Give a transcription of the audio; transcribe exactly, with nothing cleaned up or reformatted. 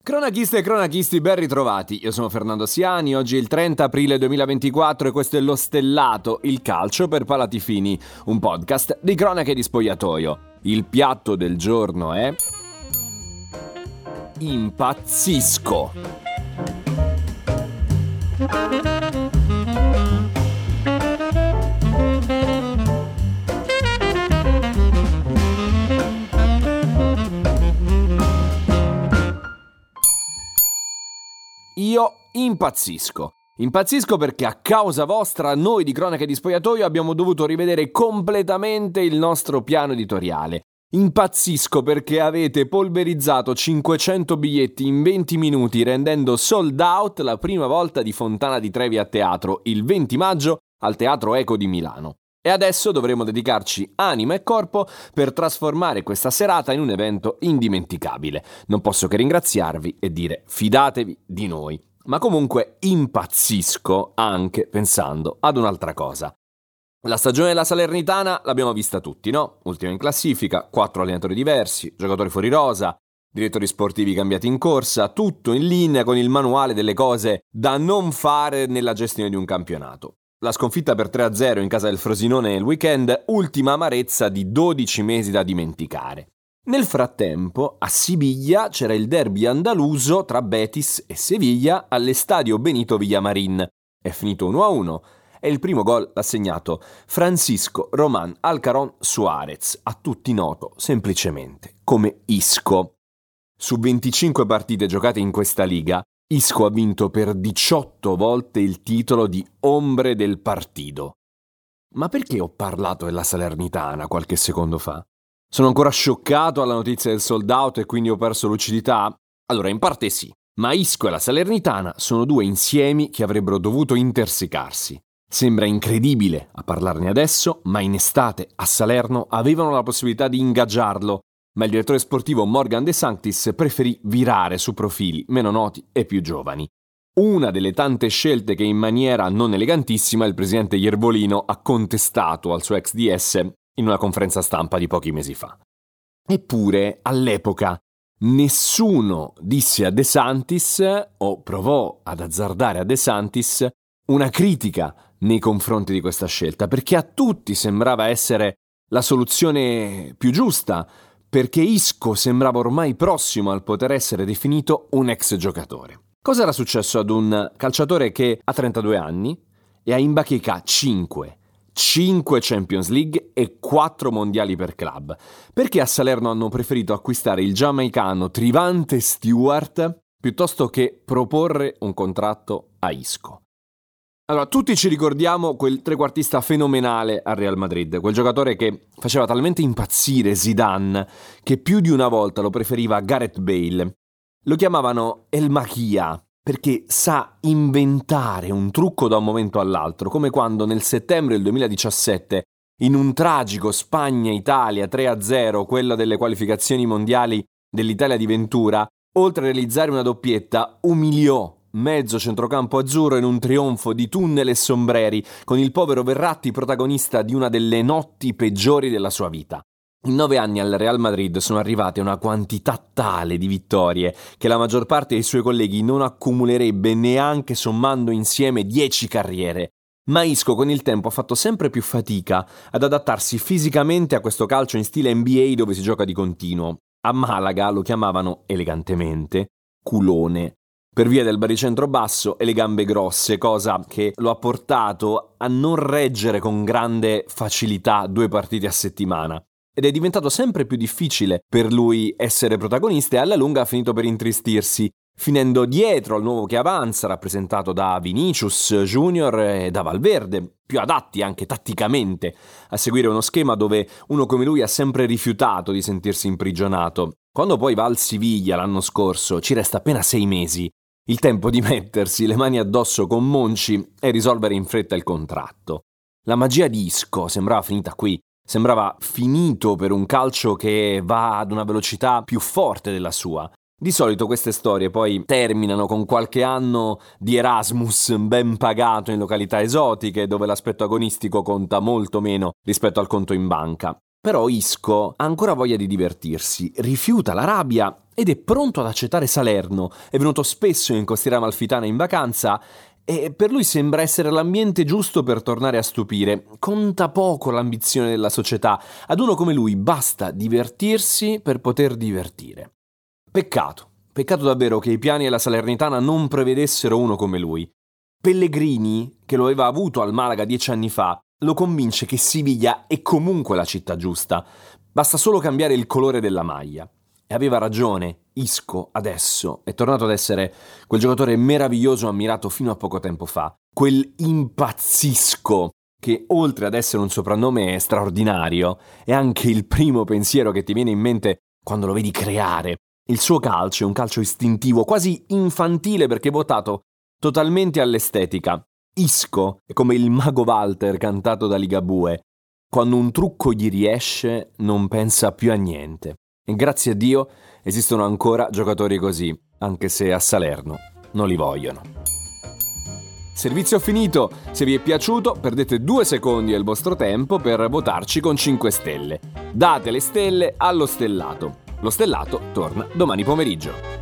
Cronachiste e cronachisti, ben ritrovati. Io sono Fernando Siani, oggi è il trenta aprile duemilaventiquattro e questo è Lo Stellato, il calcio per palati fini, un podcast di cronache di spogliatoio. Il piatto del giorno è... Impazzisco! Io impazzisco. Impazzisco perché a causa vostra noi di Cronache di Spogliatoio abbiamo dovuto rivedere completamente il nostro piano editoriale. Impazzisco perché avete polverizzato cinquecento biglietti in venti minuti rendendo sold out la prima volta di Fontana di Trevi a teatro il venti maggio al Teatro Eco di Milano. E adesso dovremo dedicarci anima e corpo per trasformare questa serata in un evento indimenticabile. Non posso che ringraziarvi e dire fidatevi di noi. Ma comunque impazzisco anche pensando ad un'altra cosa. La stagione della Salernitana l'abbiamo vista tutti, no? Ultima in classifica, quattro allenatori diversi, giocatori fuori rosa, direttori sportivi cambiati in corsa, tutto in linea con il manuale delle cose da non fare nella gestione di un campionato. La sconfitta per tre a zero in casa del Frosinone nel weekend, ultima amarezza di dodici mesi da dimenticare. Nel frattempo, a Siviglia c'era il derby andaluso tra Betis e Sevilla all'Estadio Benito Villamarín. È finito uno a uno e il primo gol l'ha segnato Francisco Román Alcarón Suárez, a tutti noto semplicemente come Isco. Su venticinque partite giocate in questa liga, Isco ha vinto per diciotto volte il titolo di Ombre del Partido. Ma perché ho parlato della Salernitana qualche secondo fa? Sono ancora scioccato alla notizia del sold out e quindi ho perso lucidità? Allora, in parte sì, ma Isco e la Salernitana sono due insiemi che avrebbero dovuto intersecarsi. Sembra incredibile a parlarne adesso, ma in estate a Salerno avevano la possibilità di ingaggiarlo, ma il direttore sportivo Morgan De Sanctis preferì virare su profili meno noti e più giovani. Una delle tante scelte che in maniera non elegantissima il presidente Iervolino ha contestato al suo ex D S in una conferenza stampa di pochi mesi fa. Eppure, all'epoca, nessuno disse a De Sanctis o provò ad azzardare a De Sanctis una critica nei confronti di questa scelta, perché a tutti sembrava essere la soluzione più giusta, perché Isco sembrava ormai prossimo al poter essere definito un ex giocatore. Cosa era successo ad un calciatore che ha trentadue anni e ha in bacheca cinque Champions League e quattro mondiali per club? Perché a Salerno hanno preferito acquistare il giamaicano Trivante Stewart piuttosto che proporre un contratto a Isco? Allora, tutti ci ricordiamo quel trequartista fenomenale al Real Madrid, quel giocatore che faceva talmente impazzire Zidane che più di una volta lo preferiva a Gareth Bale. Lo chiamavano El Maquia perché sa inventare un trucco da un momento all'altro, come quando nel settembre del duemiladiciassette, in un tragico Spagna-Italia tre a zero, quella delle qualificazioni mondiali dell'Italia di Ventura, oltre a realizzare una doppietta, umiliò mezzo centrocampo azzurro in un trionfo di tunnel e sombreri, con il povero Verratti protagonista di una delle notti peggiori della sua vita. In nove anni al Real Madrid sono arrivate una quantità tale di vittorie che la maggior parte dei suoi colleghi non accumulerebbe neanche sommando insieme dieci carriere. Ma Isco con il tempo ha fatto sempre più fatica ad adattarsi fisicamente a questo calcio in stile N B A dove si gioca di continuo. A Malaga lo chiamavano elegantemente culone, per via del baricentro basso e le gambe grosse, cosa che lo ha portato a non reggere con grande facilità due partite a settimana. Ed è diventato sempre più difficile per lui essere protagonista e alla lunga ha finito per intristirsi, finendo dietro al nuovo che avanza, rappresentato da Vinicius Junior e da Valverde, più adatti anche tatticamente a seguire uno schema dove uno come lui ha sempre rifiutato di sentirsi imprigionato. Quando poi va al Siviglia l'anno scorso ci resta appena sei mesi, il tempo di mettersi le mani addosso con Monchi e risolvere in fretta il contratto. La magia di Isco sembrava finita qui, sembrava finito per un calcio che va ad una velocità più forte della sua. Di solito queste storie poi terminano con qualche anno di Erasmus ben pagato in località esotiche, dove l'aspetto agonistico conta molto meno rispetto al conto in banca. Però Isco ha ancora voglia di divertirsi, rifiuta la rabbia ed è pronto ad accettare Salerno. È venuto spesso in Costiera Amalfitana in vacanza e per lui sembra essere l'ambiente giusto per tornare a stupire. Conta poco l'ambizione della società. Ad uno come lui basta divertirsi per poter divertire. Peccato, peccato davvero che i piani della Salernitana non prevedessero uno come lui. Pellegrini, che lo aveva avuto al Malaga dieci anni fa, lo convince che Siviglia è comunque la città giusta. Basta solo cambiare il colore della maglia. E aveva ragione, Isco adesso è tornato ad essere quel giocatore meraviglioso ammirato fino a poco tempo fa. Quel impazzisco che oltre ad essere un soprannome straordinario è anche il primo pensiero che ti viene in mente quando lo vedi creare. Il suo calcio è un calcio istintivo, quasi infantile perché votato totalmente all'estetica. Isco è come il mago Walter cantato da Ligabue. Quando un trucco gli riesce non pensa più a niente. E grazie a Dio esistono ancora giocatori così, anche se a Salerno non li vogliono. Servizio finito, se vi è piaciuto perdete due secondi del vostro tempo per votarci con cinque stelle. Date le stelle allo stellato. Lo stellato torna domani pomeriggio.